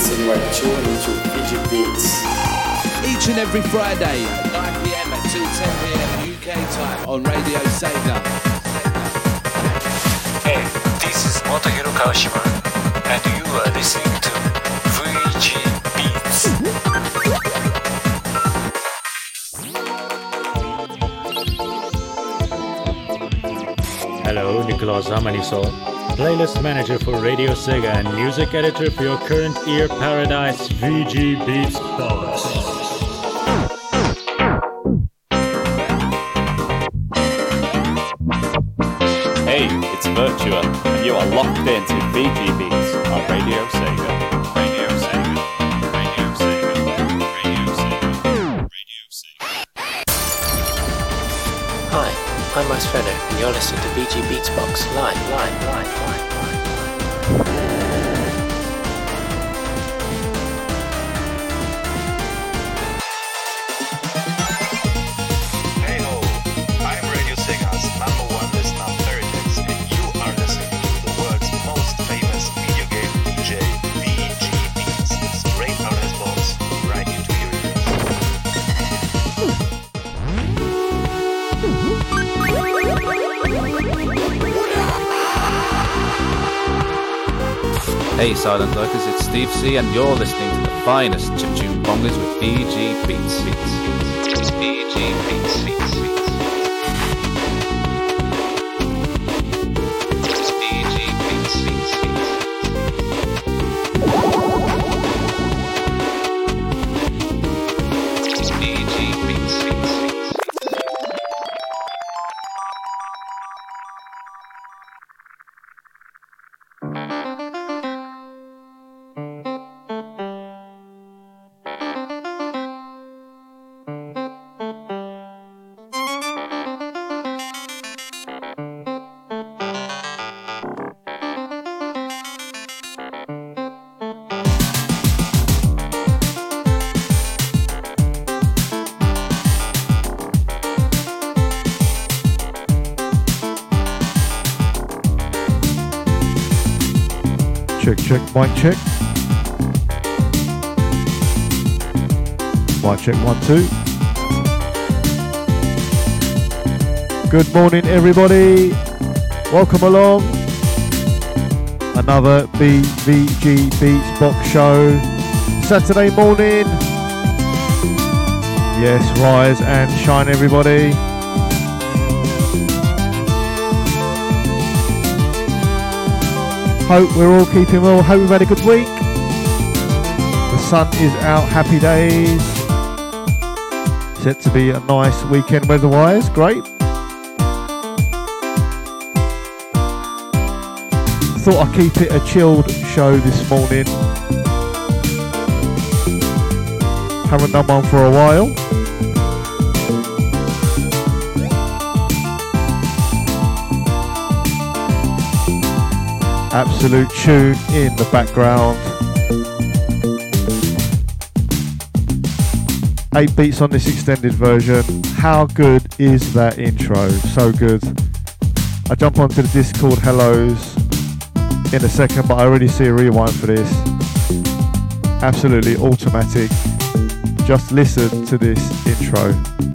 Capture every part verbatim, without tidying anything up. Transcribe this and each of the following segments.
and we're tuned into Fiji Beats. Each and every Friday at nine p m and two ten p m U K time on Radio Sega. Hey, this is Motohiro Kawashima, and you are listening to Fiji Beats. Hello, Nicolas Amaniso, playlist manager for Radio Sega and music editor for your current ear paradise V G Beats box. Hey, it's Virtua, and you are locked into V G Beats on Radio Sega. Radio Sega. Radio Sega. Radio Sega. Radio Sega. Hi, I'm Max Fenner, and you're listening to V G Beats Box live, live, live, live, live. Hey ho, I'm Radio Sega's number one listener, Veritex, and you are listening to the world's most famous video game D J, V G Beats. Straight out of his box, right into your Hey Silent Lurkers, it's Steve C and you're listening to the finest chiptune bongers with V G Beats. V G Beats. V G Beats. Check, check, mic check. Mic check, one, two. Good morning, everybody. Welcome along. Another B V G Beats Box Show. Saturday morning. Yes, rise and shine, everybody. Hope we're all keeping well. Hope we've had a good week. The sun is out. Happy days. Set to be a nice weekend weather-wise. Great. Thought I'd keep it a chilled show this morning. Haven't done one for a while. Absolute tune in the background. Eight beats on this extended version. How good is that intro? So good. I jump onto the Discord hellos in a second, but I already see a rewind for this. Absolutely automatic. Just listen to this intro.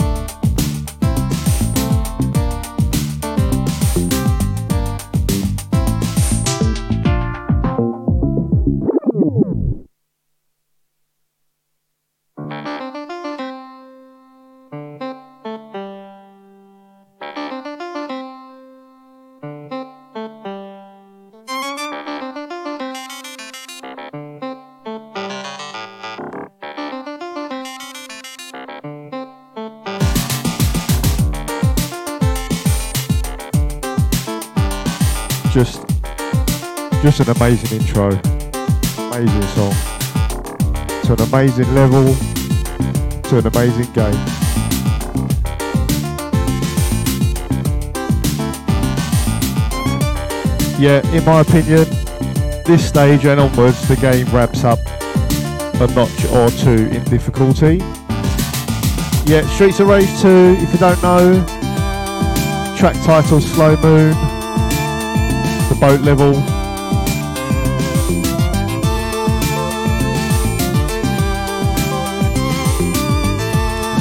Just, just an amazing intro, amazing song, to an amazing level, to an amazing game. Yeah, in my opinion, this stage and onwards, the game wraps up a notch or two in difficulty. Yeah, Streets of Rage two, if you don't know, track title Slow Moon. The boat level.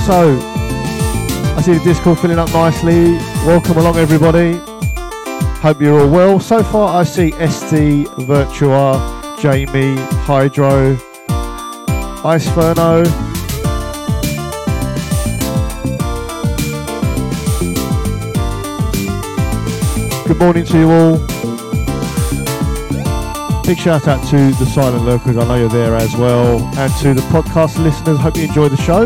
So, I see the Discord filling up nicely. Welcome along, everybody. Hope you're all well. So far, I see S D, Virtua, Jamie, Hydro, Iceferno. Good morning to you all. Big shout out to the silent lurkers, I know you're there as well, and to the podcast listeners. Hope you enjoy the show.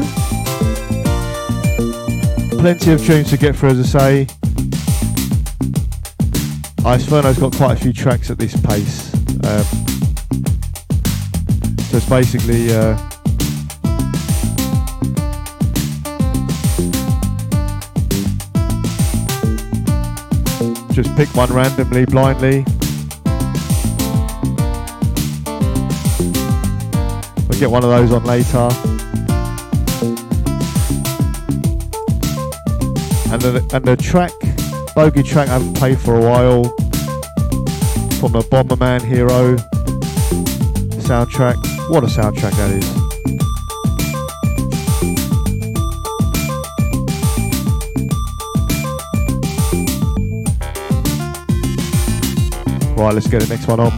Plenty of tunes to get through, as I say. Iceferno's got quite a few tracks at this pace, um, so it's basically uh, just pick one randomly, blindly. We'll get one of those on later. And the, and the track, bogey track I haven't played for a while, from the Bomberman Hero soundtrack. What a soundtrack that is. Right, let's get the next one on.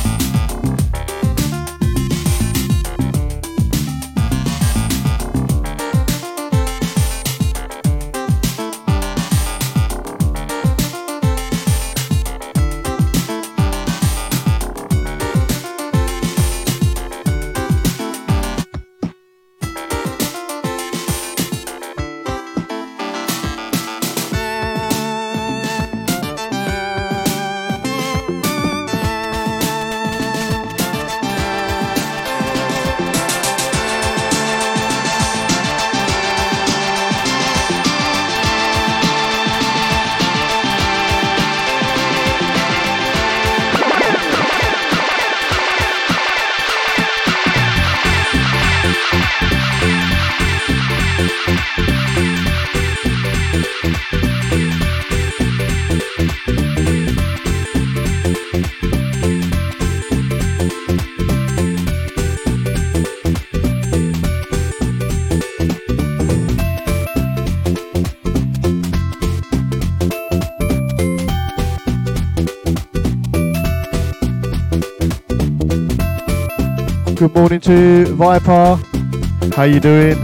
Good morning to Viper. How you doing?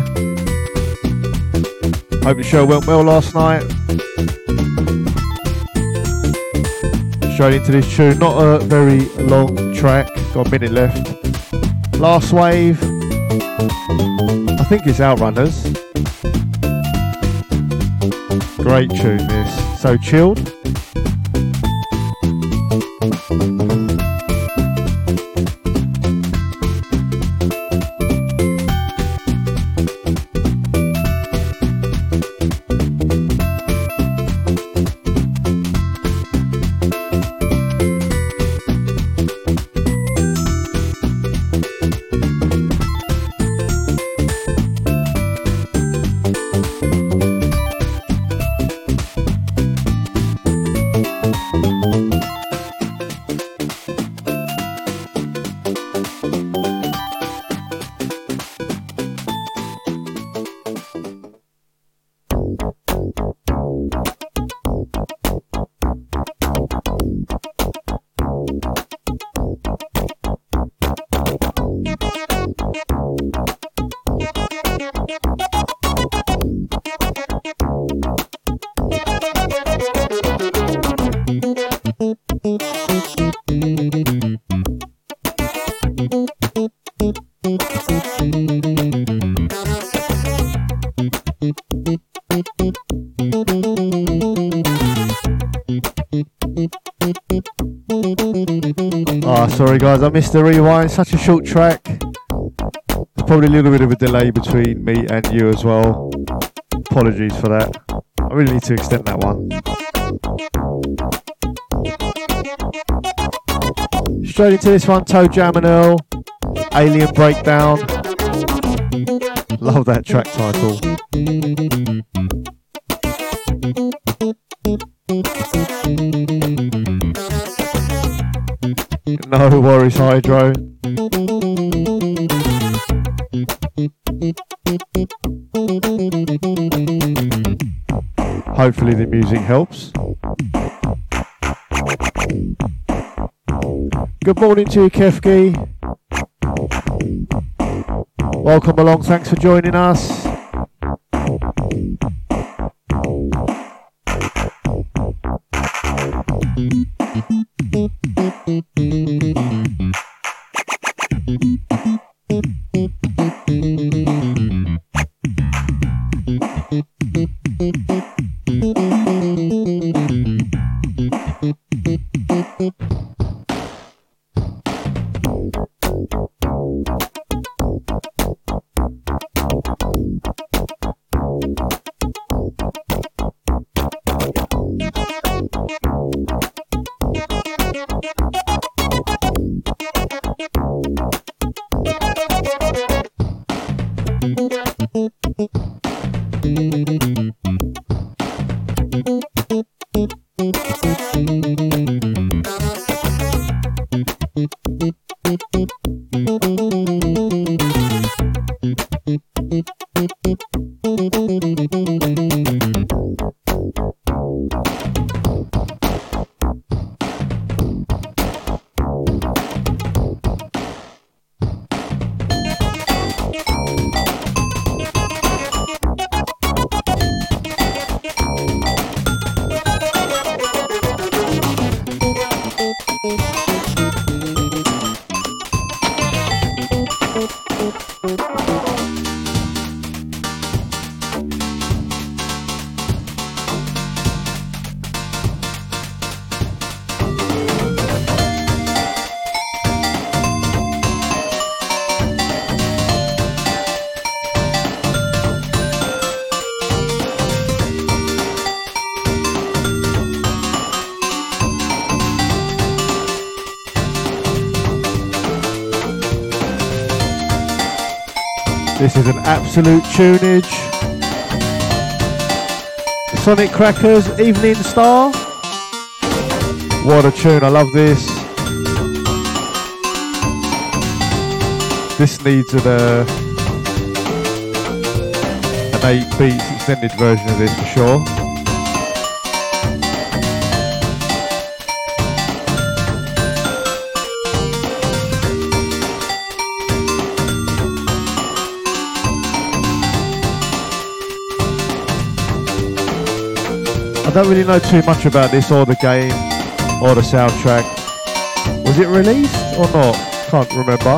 Hope the show went well last night. Straight into this tune. Not a very long track. Got a minute left. Last Wave. I think it's Outrunners. Great tune this. So chilled. Ah, sorry guys, I missed the rewind. Such a short track. There's probably a little bit of a delay between me and you as well. Apologies for that. I really need to extend that one. Straight into this one, Toe Jam and Earl, Alien Breakdown. Love that track title. No worries, Hydro. Hopefully the music helps. Good morning to you, Kefki. Welcome along, thanks for joining us. This is an absolute tunage. Sonic Crackers, Evening Star. What a tune, I love this. This needs an, uh, an eight beats extended version of this for sure. I don't really know too much about this or the game or the soundtrack. Was it released or not? Can't remember.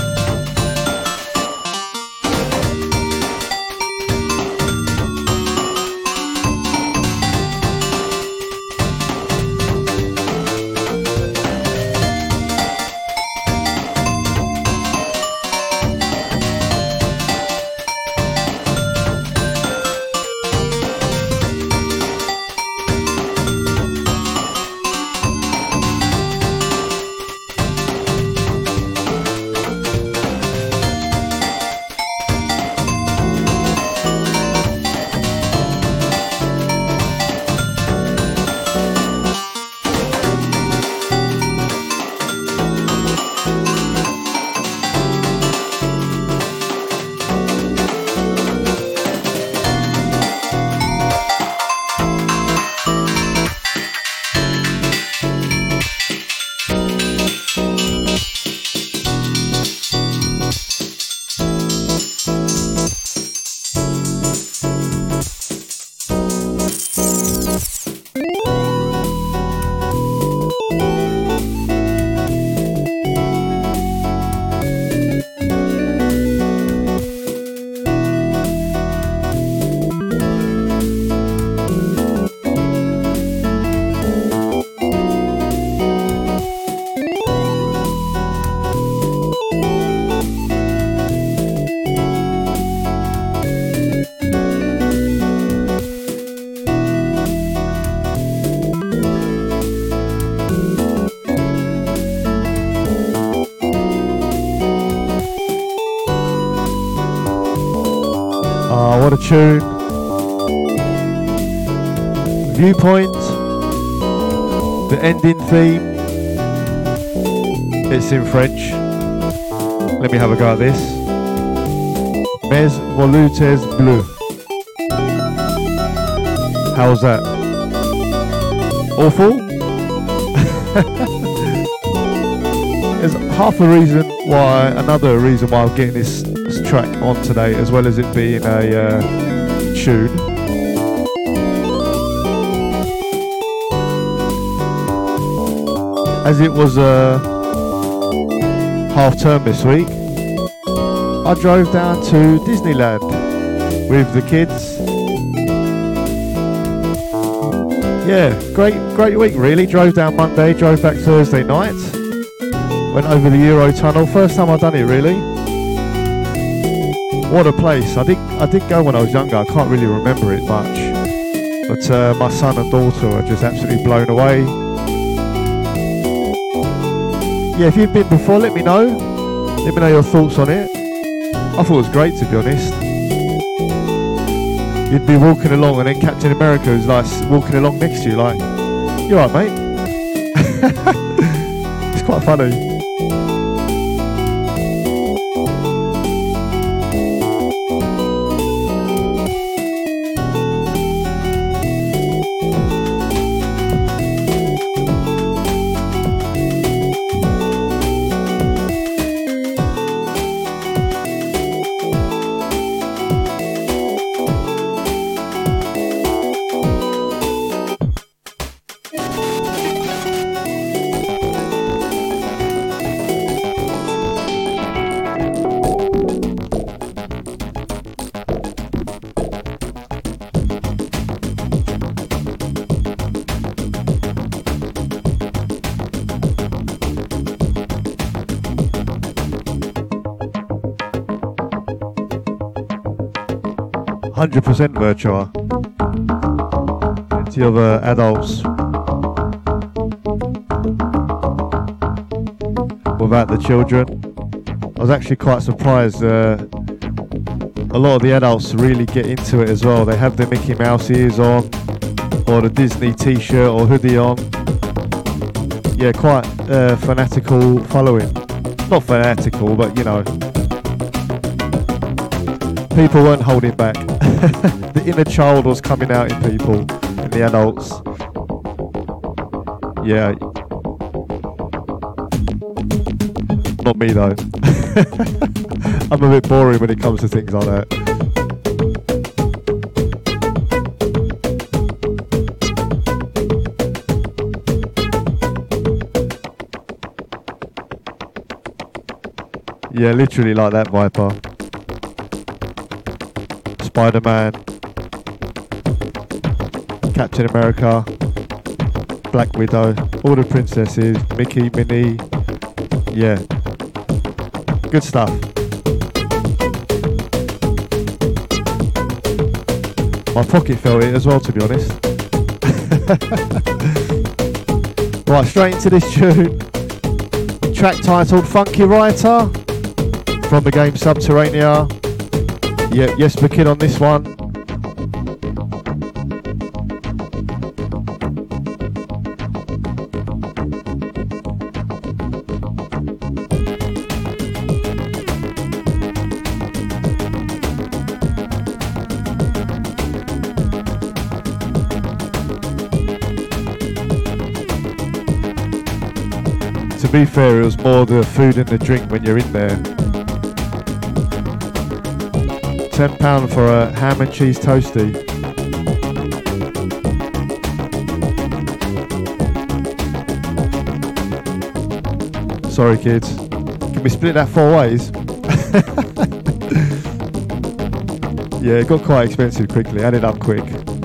What a tune. Viewpoint. The ending theme. It's in French. Let me have a go at this. Mes volutes bleues. How's that? Awful? There's half a reason why, another reason why I'm getting this, this track on today, as well as it being a uh, tune. As it was a half term this week, I drove down to Disneyland with the kids. Yeah, great, great week really. Drove down Monday, drove back Thursday night. Went over the Eurotunnel. First time I've done it really. What a place. I did I did go when I was younger. I can't really remember it much. But uh, my son and daughter are just absolutely blown away. Yeah, if you've been before, let me know. Let me know your thoughts on it. I thought it was great, to be honest. You'd be walking along and then Captain America was like walking along next to you like, you alright mate? It's quite funny. one hundred percent Virtua. Plenty of uh, adults without the children. I was actually quite surprised. Uh, a lot of the adults really get into it as well. They have their Mickey Mouse ears on, or the Disney t-shirt or hoodie on. Yeah, quite uh, fanatical following. Not fanatical, but you know, people weren't holding back. The inner child was coming out in people, in the adults. Yeah. Not me though. I'm a bit boring when it comes to things like that. Yeah, literally like that, Viper. Spider-Man, Captain America, Black Widow, all the princesses, Mickey, Minnie, yeah, good stuff. My pocket felt it as well, to be honest. Right, straight into this tune. Track titled Funky Writer from the game Subterranea. Yeah, Jesper Kid on this one. To be fair, it was more the food and the drink when you're in there. ten pounds for a ham and cheese toastie. Sorry kids, can we split that four ways? Yeah, it got quite expensive quickly, added up quick.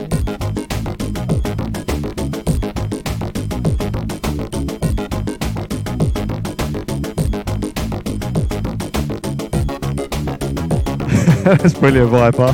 That's brilliant, Viper.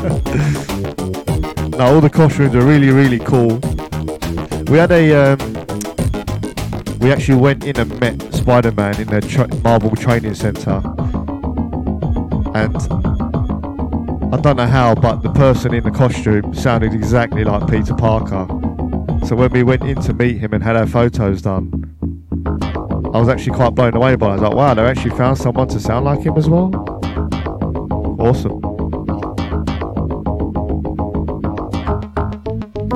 No, all the costumes are really, really cool. We had a, um, we actually went in and met Spider-Man in the tra Marvel Training Centre, and I don't know how, but the person in the costume sounded exactly like Peter Parker. So when we went in to meet him and had our photos done, I was actually quite blown away by it. I was like, wow, they actually found someone to sound like him as well. Awesome.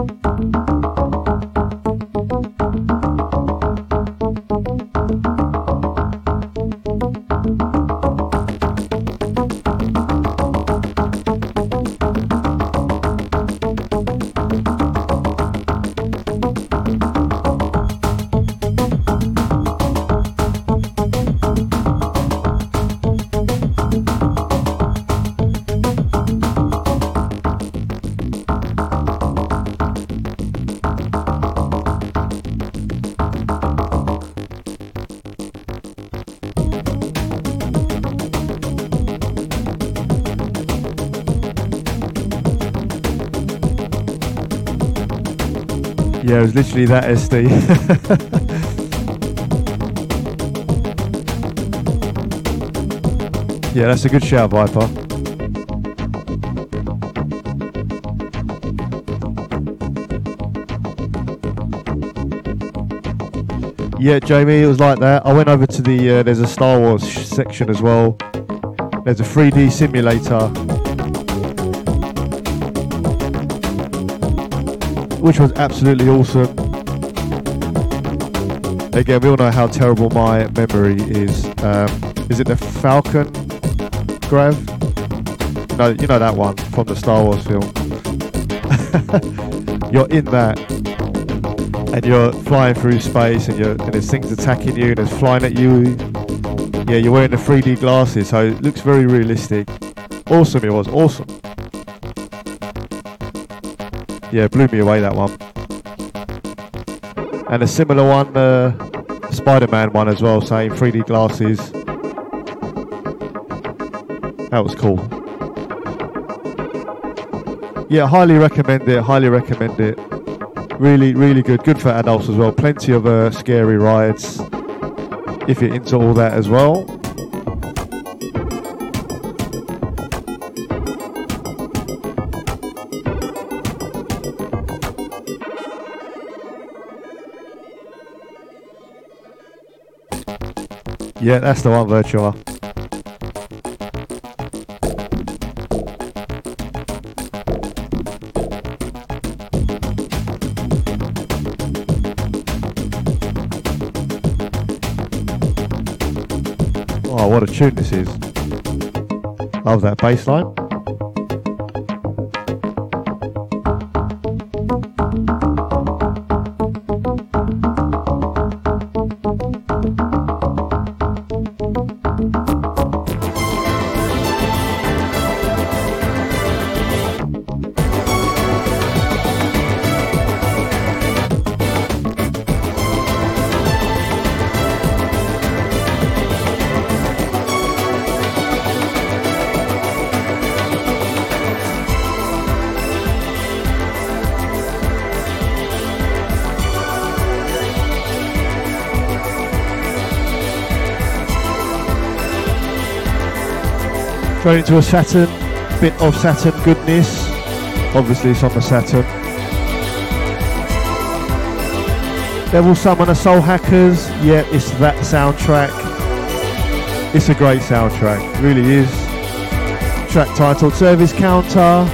Yeah, it was literally that S D. Yeah, that's a good shout, Viper. Yeah, Jamie, it was like that. I went over to the, uh, there's a Star Wars section as well. There's a three D simulator, which was absolutely awesome. Again, we all know how terrible my memory is. Um, is it the Falcon Grav? No, you know that one from the Star Wars film. You're in that, and you're flying through space, and, you're, and there's things attacking you, and there's flying at you. Yeah, you're wearing the three D glasses, so it looks very realistic. Awesome, it was awesome. Yeah, blew me away, that one. And a similar one, uh, Spider-Man one as well, same three D glasses. That was cool. Yeah, highly recommend it, highly recommend it. Really, really good. Good for adults as well. Plenty of uh, scary rides, if you're into all that as well. Yeah, that's the one, Virtua. Oh, what a tune this is. Love that bass line. Going into a Saturn, bit of Saturn goodness. Obviously it's on the Saturn. Devil Summoner Soul Hackers, yeah, it's that soundtrack. It's a great soundtrack, really is. Track titled Service Counter.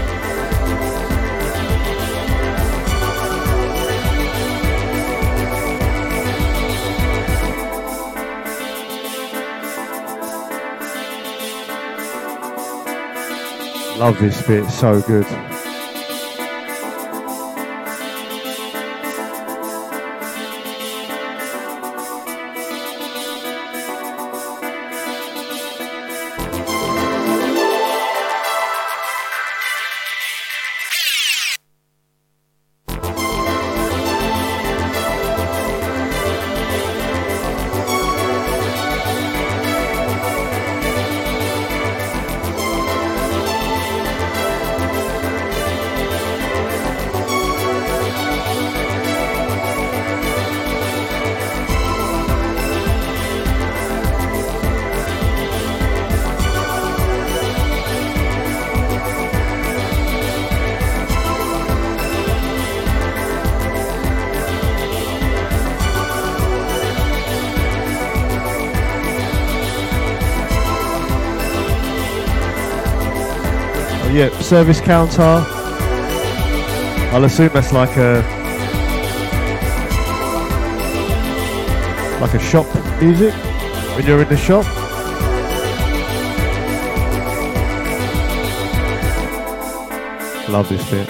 Love this bit, so good. Yeah, Service Counter. I'll assume that's like a like a shop music when you're in the shop. Love this bit.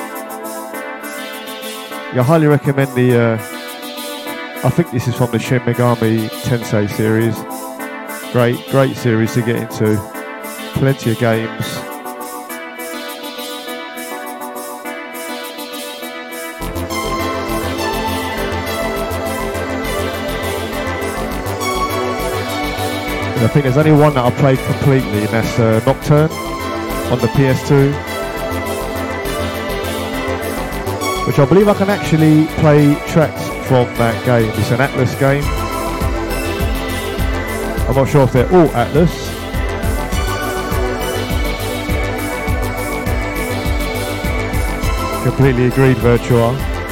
Yeah, I highly recommend the. Uh, I think this is from the Shin Megami Tensei series. Great, great series to get into. Plenty of games. I think there's only one that I played completely, and that's uh, Nocturne on the P S two. which I believe I can actually play tracks from that game. It's an Atlas game. I'm not sure if they're all Atlas. Completely agreed, Virtua.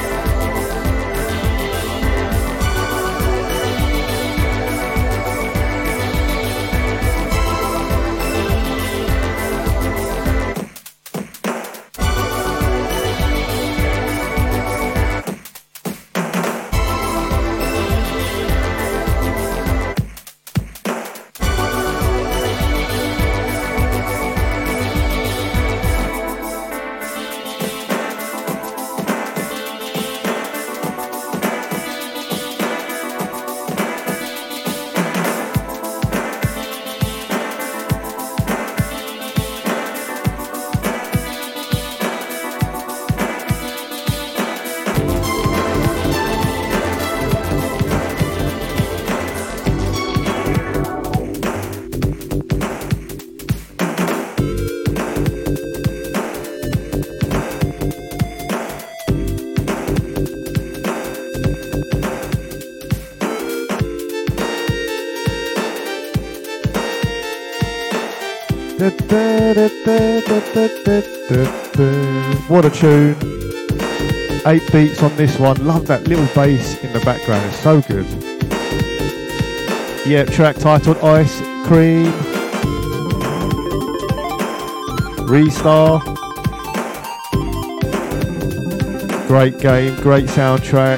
What a tune. Eight beats on this one. Love that little bass in the background. It's so good. Yeah, track titled Ice Cream. Restar. Great game, great soundtrack.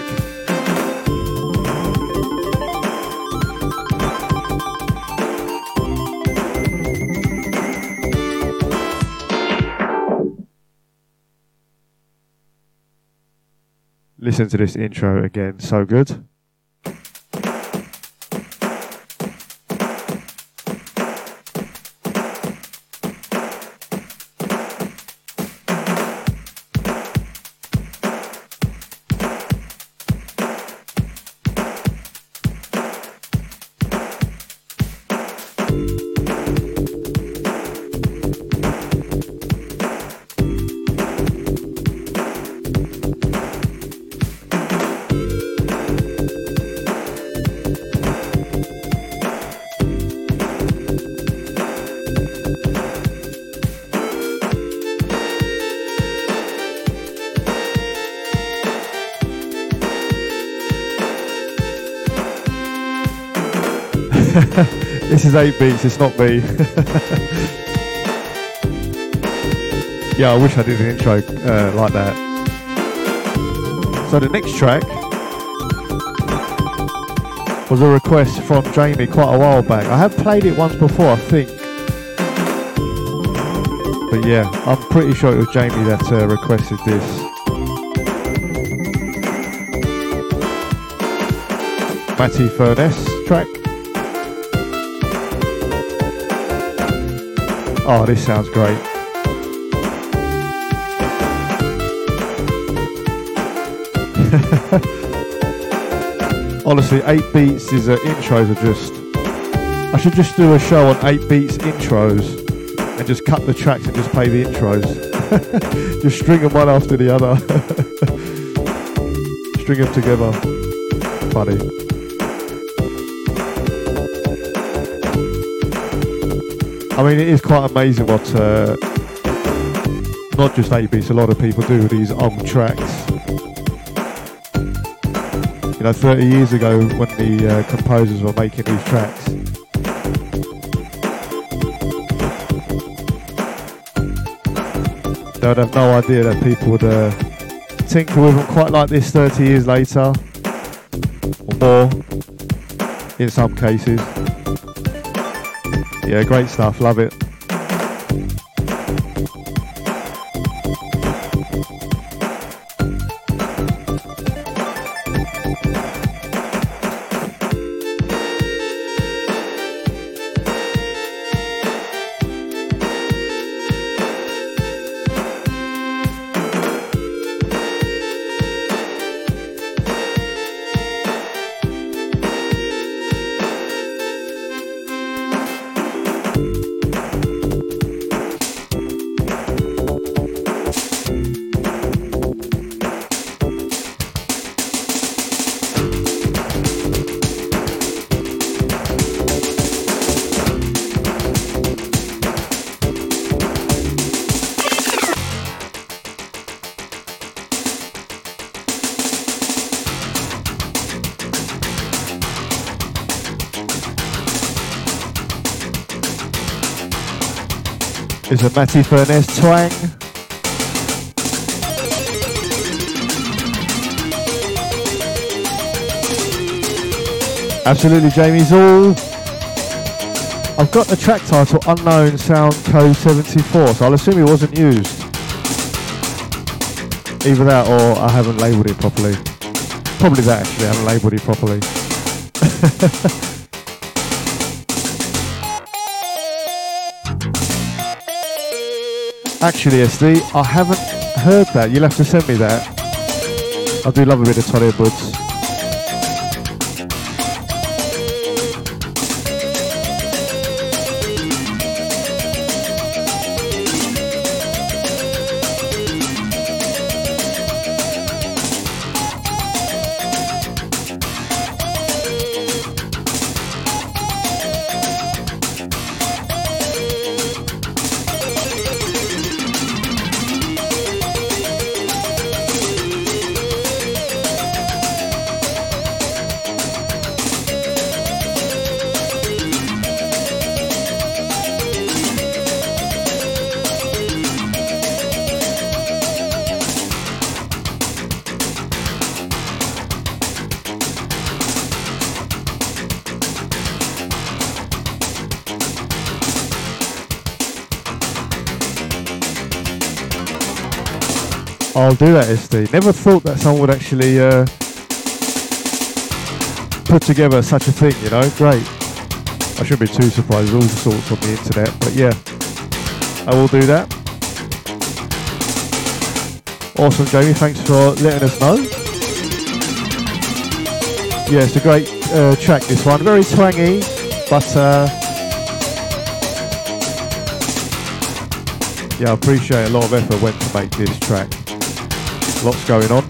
Listen to this intro again, so good. This is eight beats, it's not me. Yeah, I wish I did an intro uh, like that. So the next track was a request from Jamie quite a while back. I have played it once before, I think. But yeah, I'm pretty sure it was Jamie that uh, requested this. Matty Furness track. Oh, this sounds great. Honestly, eight beats is uh, intros are just... I should just do a show on eight beats intros and just cut the tracks and just play the intros. Just string them one after the other. String them together. Funny. I mean, it is quite amazing what uh, not just eight beats, a lot of people do with these old tracks. You know, thirty years ago when the uh, composers were making these tracks, they would have no idea that people would uh, tinker with them quite like this thirty years later, or more, in some cases. Yeah, great stuff, love it. is a Matty Furness twang. Absolutely, Jamie Zool. I've got the track title Unknown Sound Code seventy-four, so I'll assume it wasn't used. Either that or I haven't labelled it properly. Probably that actually, I haven't labelled it properly. Actually, S D, I haven't heard that. You'll have to send me that. I do love a bit of Tolly Woods. I'll do that, S D. Never thought that someone would actually uh, put together such a thing, you know? Great. I shouldn't be too surprised. There's all sorts on the internet, but yeah, I will do that. Awesome, Jamie. Thanks for letting us know. Yeah, it's a great uh, track, this one. Very twangy, but uh, yeah, I appreciate a lot of effort went to make this track. Lots going on.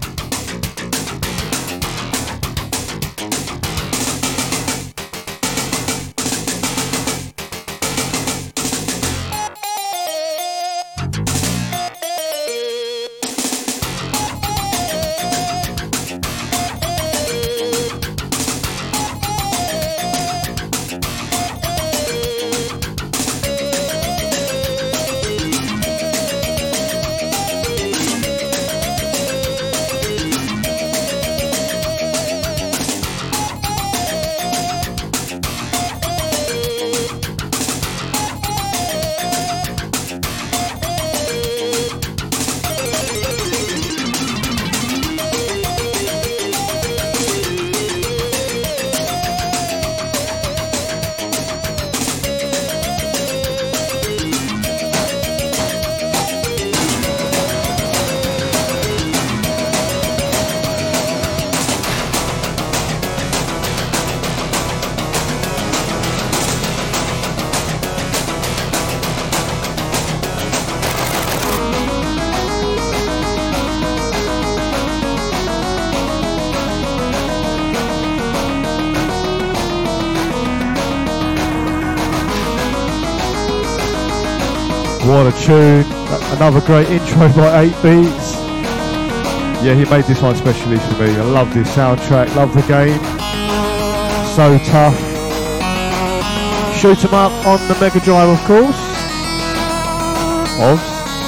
What a tune. Another great intro by eight beats. Yeah, he made this one specially for me. I love this soundtrack, love the game. So tough. Shoot 'em up on the Mega Drive, of course. Of.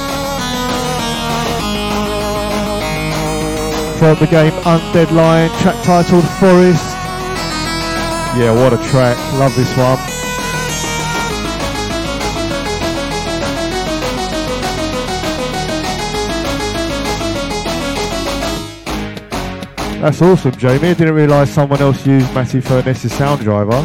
From the game Undead Lion, track titled Forest. Yeah, what a track. Love this one. That's awesome, Jamie. I didn't realise someone else used Matty Furness's sound driver.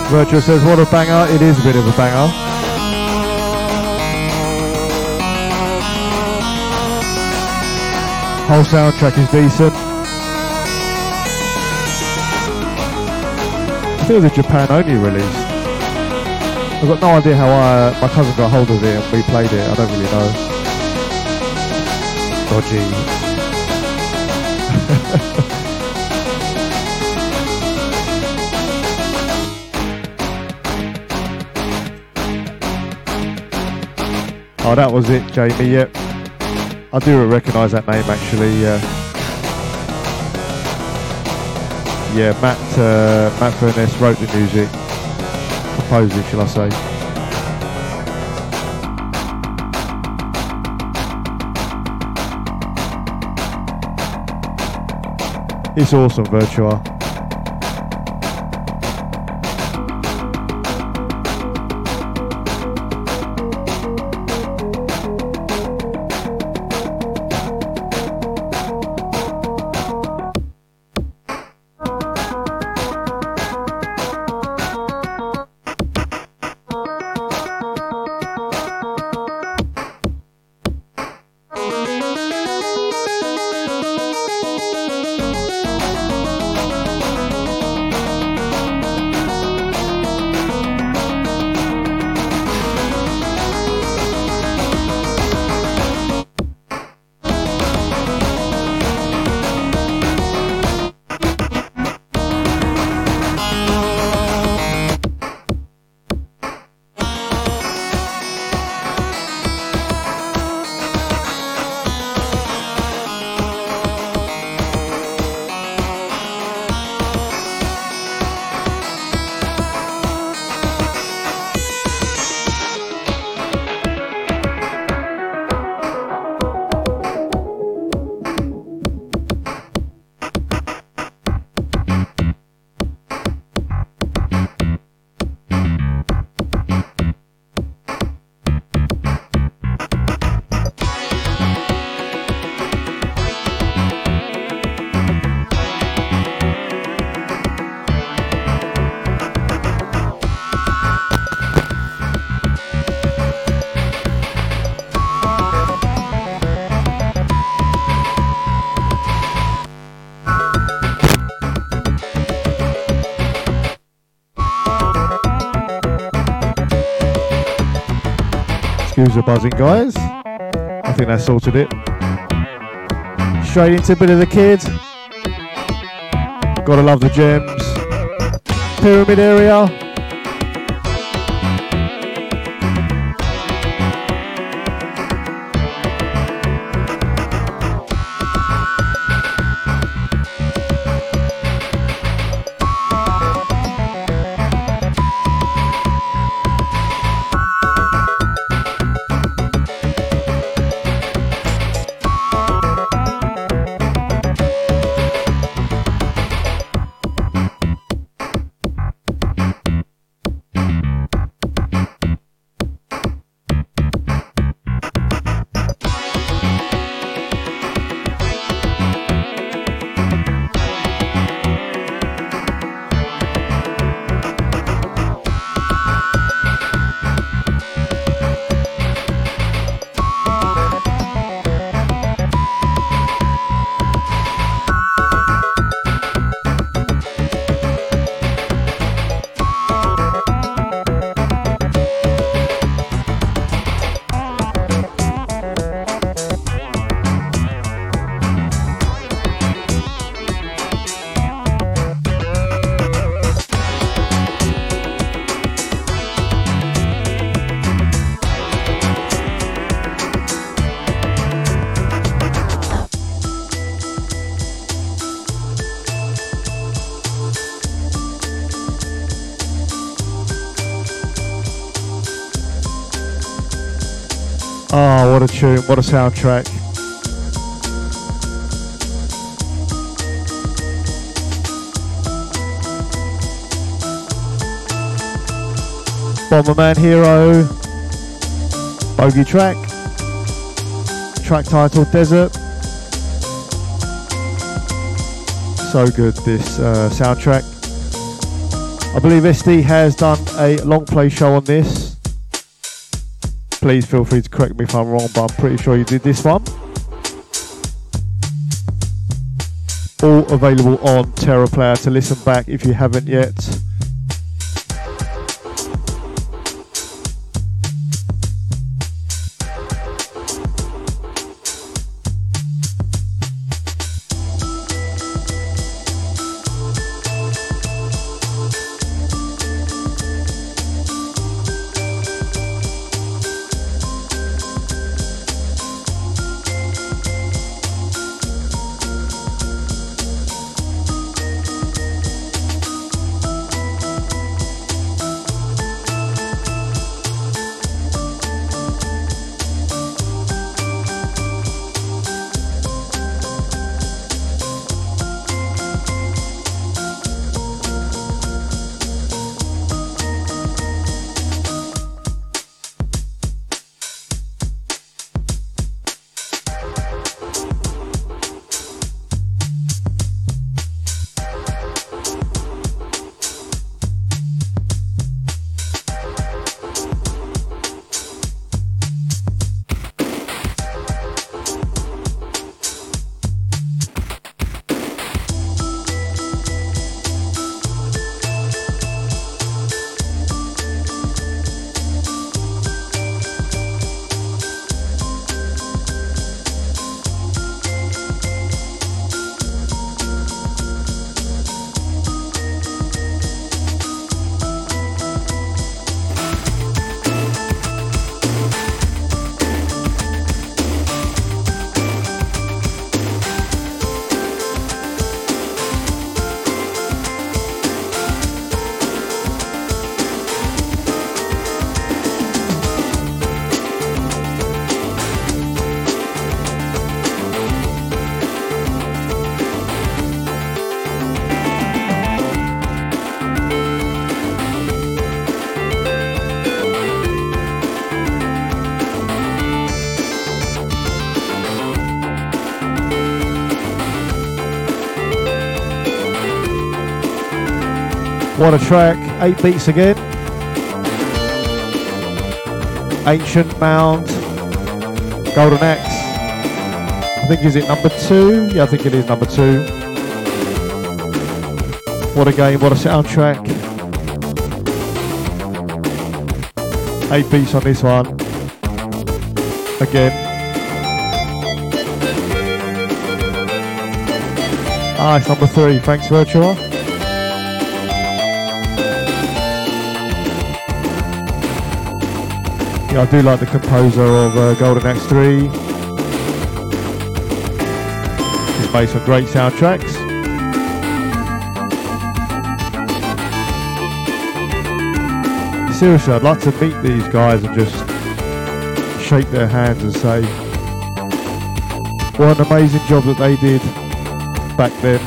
Virtual says, what a banger. It is a bit of a banger. Whole soundtrack is decent. I think it was a Japan only release. I've got no idea how I, my cousin got hold of it and we played it. I don't really know. Dodgy. Oh, that was it, Jamie. Yep, I do recognise that name actually. Uh, yeah, Matt uh, Matt Furness wrote the music, composed it, shall I say? It's awesome, Virtua. Excuse the buzzing, guys. I think that sorted it. Straight into a bit of the Kid. Gotta love the gems. Pyramid area. Oh, what a tune, what a soundtrack. Bomberman Hero, bogey track, track titled Desert. So good, this uh, soundtrack. I believe S D has done a long play show on this. Please feel free to correct me if I'm wrong, but I'm pretty sure you did this one. All available on Terra Player to listen back if you haven't yet. What a track, eight beats again. Ancient Mound, Golden Axe. I think, is it number two? Yeah, I think it is number two. What a game, what a soundtrack. Eight beats on this one. Again. Ah, it's number three, thanks Virtua. Yeah, I do like the composer of uh, Golden Axe three. He's made some great soundtracks. Seriously, I'd like to meet these guys and just shake their hands and say what an amazing job that they did back then.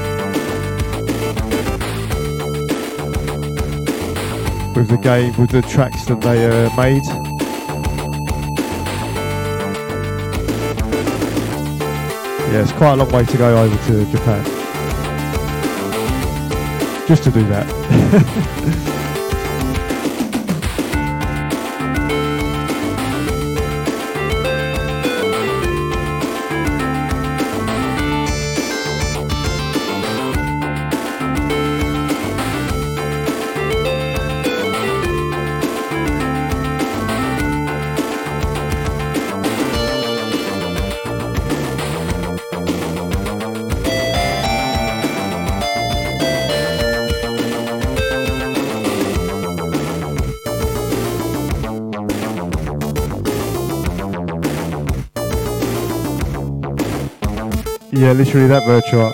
With the game, with the tracks that they uh, made. Yeah, it's quite a long way to go over to Japan. Just to do that. Yeah, literally that Virtua.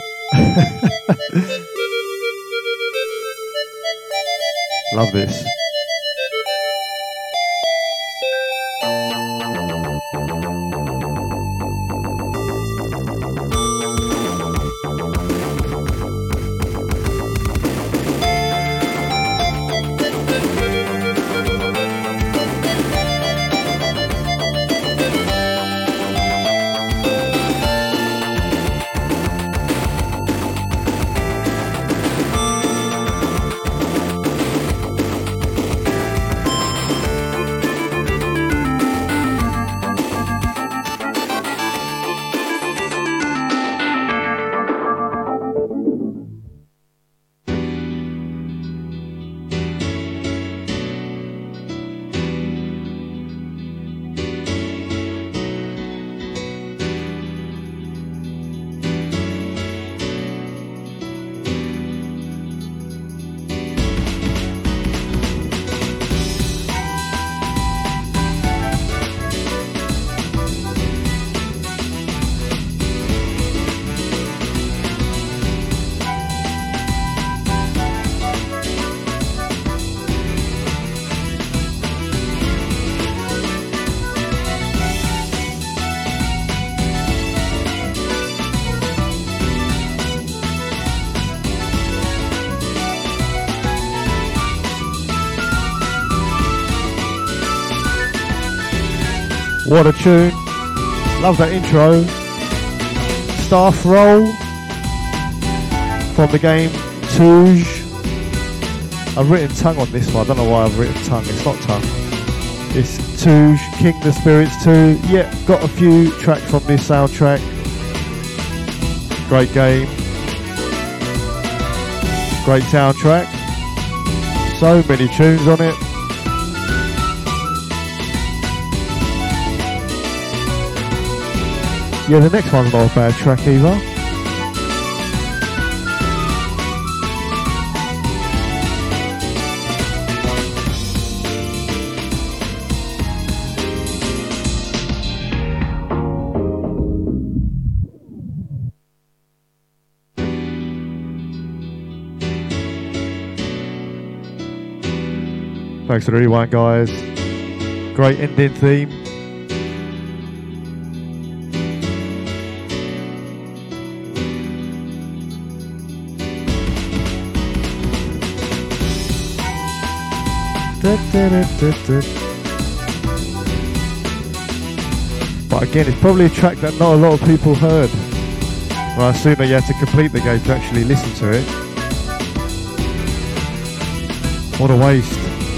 Love this. What a tune. Love that intro. Staff Roll from the game Touge. I've written tongue on this one. I don't know why I've written tongue. It's not tongue. It's Touge, King the Spirits two. Yeah, got a few tracks from this soundtrack. Great game. Great soundtrack. So many tunes on it. Yeah, the next one's not a bad track either. Thanks for the rewind, guys. Great ending theme. But again, it's probably a track that not a lot of people heard. Well, I assume that you had to complete the game to actually listen to it. What a waste.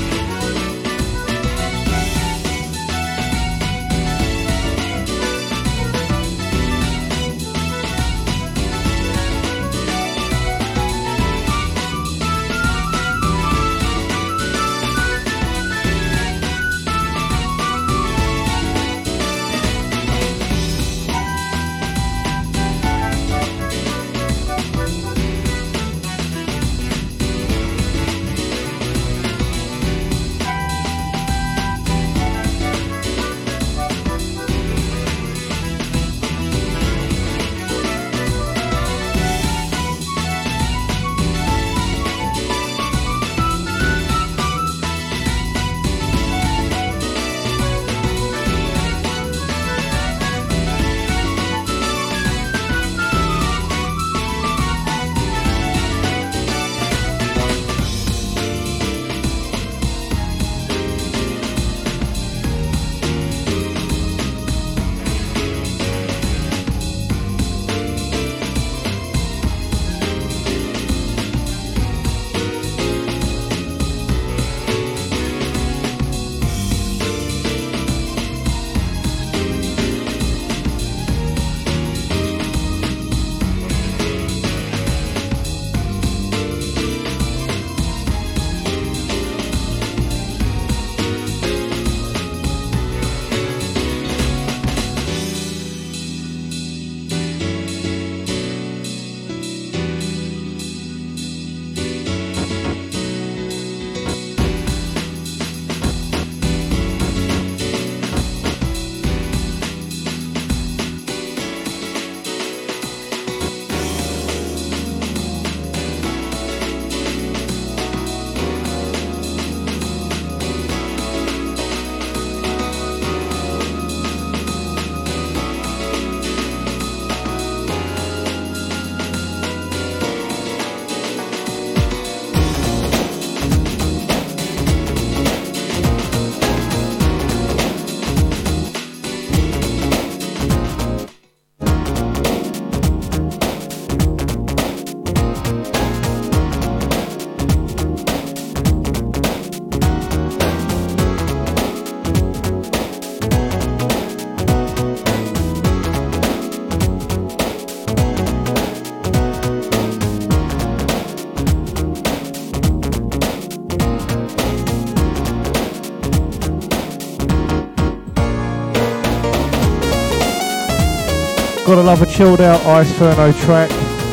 Gotta love a chilled out Iceferno track.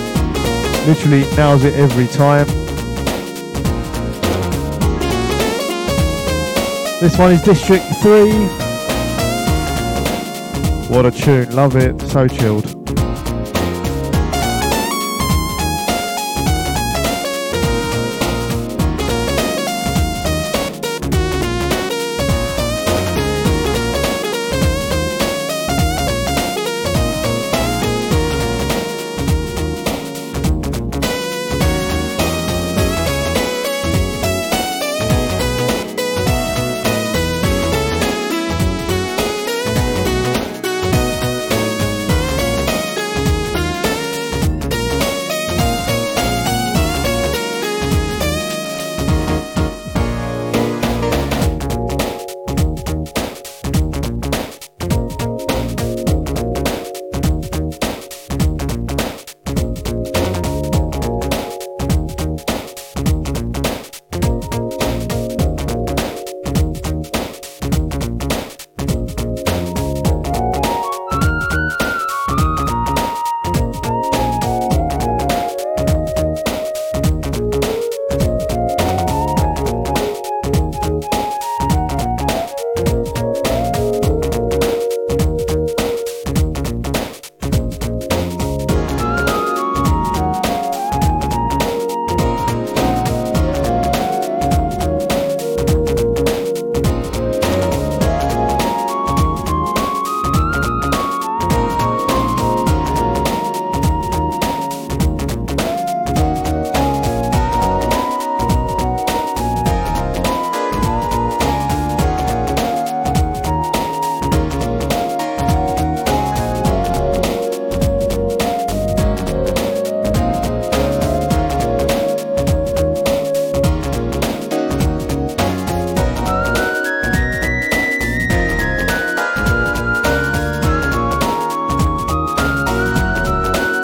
Literally nails it every time. This one is District three. What a tune, love it, so chilled.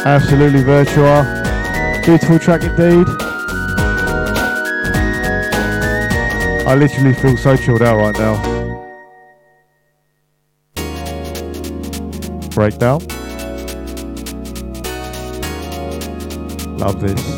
Absolutely Virtua. Beautiful track indeed. I literally feel so chilled out right now. Breakdown. Love this.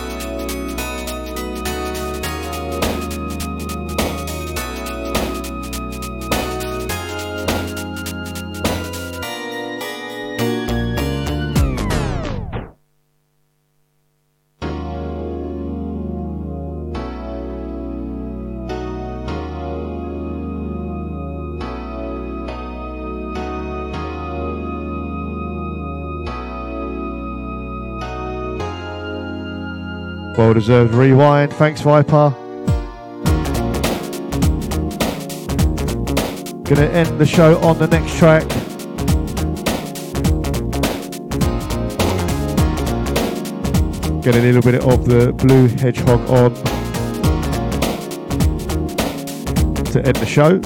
Well deserved rewind. Thanks, Viper. Gonna end the show on the next track. Get a little bit of the Blue Hedgehog on to end the show.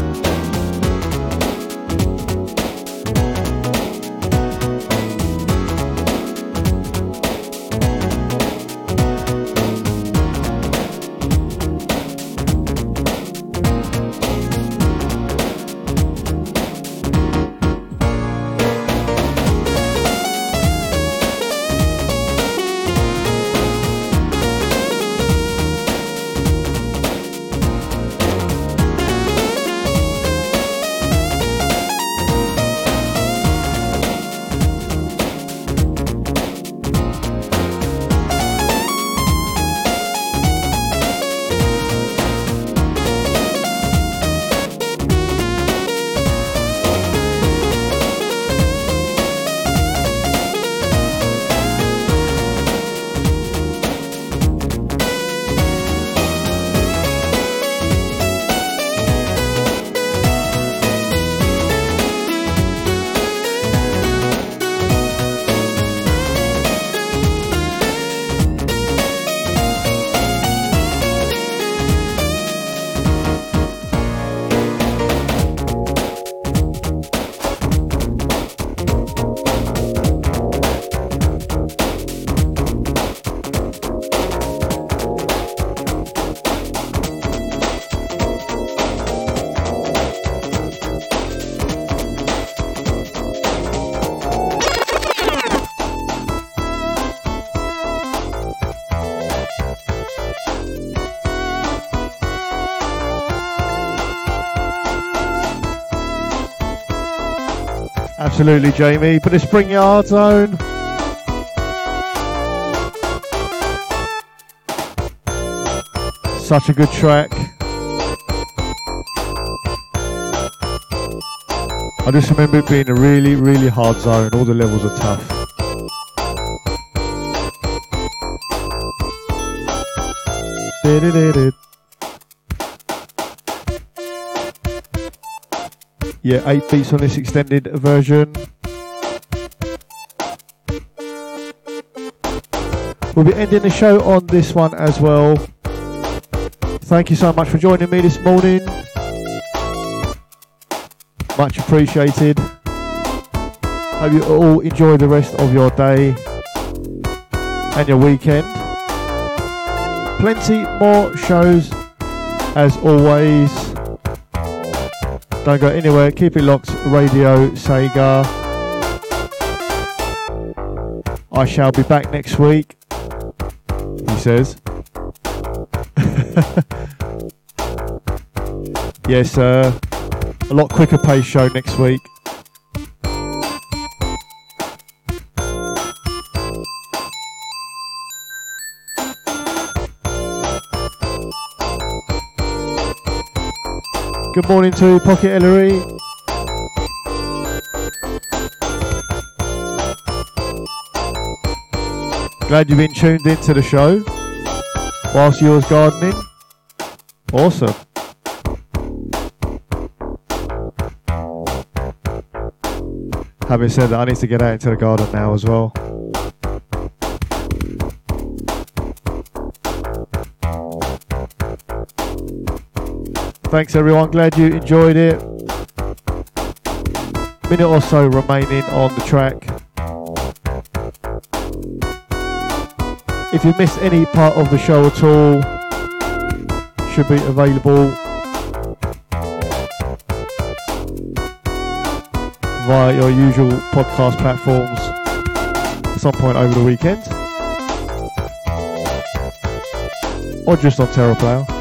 Absolutely, Jamie. Put the Spring Yard Zone. Such a good track. I just remember it being a really, really hard zone. All the levels are tough. Did-it-did-it. Yeah, eight beats on this extended version. We'll be ending the show on this one as well. Thank you so much for joining me this morning. Much appreciated. Hope you all enjoy the rest of your day and your weekend. Plenty more shows as always. Don't go anywhere, keep it locked, Radio Sega. I shall be back next week, he says. Yes, uh, a lot quicker pace show next week. Good morning to Pocket Ellery. Glad you've been tuned into the show whilst you was gardening. Awesome. Having said that, I need to get out into the garden now as well. Thanks everyone, glad you enjoyed it. Minute or so remaining on the track. If you missed any part of the show at all, should be available via your usual podcast platforms at some point over the weekend, or just on TerraPlayer.